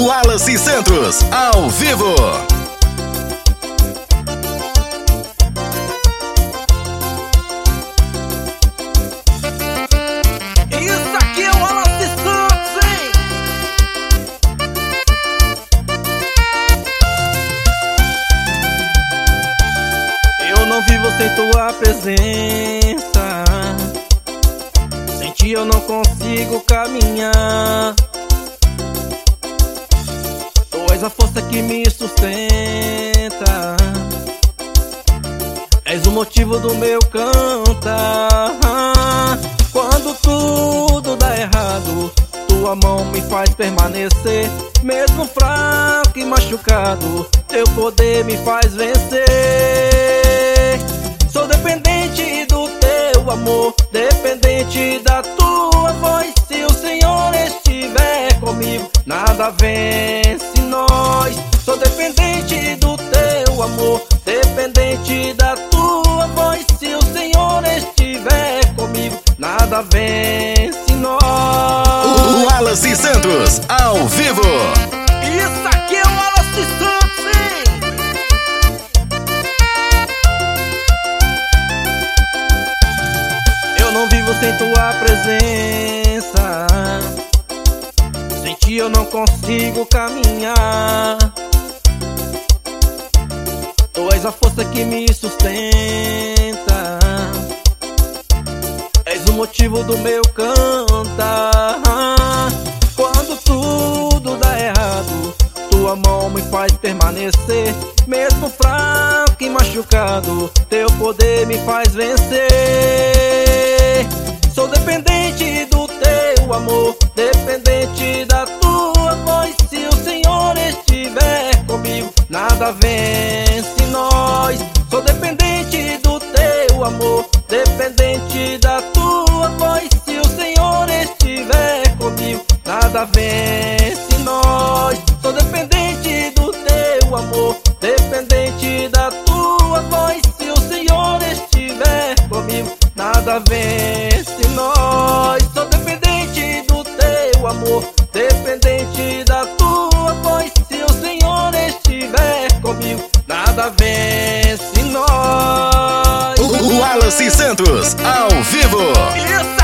Wallace Santos, ao vivo. Isso aqui é o Wallace Santos, hein? Eu não vivo sem tua presença, sem ti eu não consigo caminhar. Tu és a força que me sustenta, és o motivo do meu cantar. Quando tudo dá errado, tua mão me faz permanecer. Mesmo fraco e machucado, teu poder me faz vencer. Sou dependente do teu amor, dependente da tua voz. Se o Senhor estiver comigo, nada vence nós. Sou dependente do teu amor, dependente da tua voz. Se o Senhor estiver comigo, nada vence nós. Wallace Santos, ao vivo. Isso aqui é o Wallace Santos, hein? Eu não vivo sem tua presença, sem ti eu não consigo caminhar. Tu és a força que me sustenta, és o motivo do meu cantar. Quando tudo dá errado, tua mão me faz permanecer. Mesmo fraco e machucado, teu poder me faz vencer. Sou dependente do teu amor, dependente da tua voz. Se o Senhor estiver comigo, nada vence nós. Sou dependente do teu amor, dependente da tua voz. Se o Senhor estiver comigo, nada vence nós. Sou dependente do teu amor, dependente da tua voz. Se o Senhor estiver comigo, nada vence nós. Sou dependente do teu amor, dependente da tua voz. Se o Senhor estiver comigo, nada vence nós. Wallace Santos, ao vivo. Isso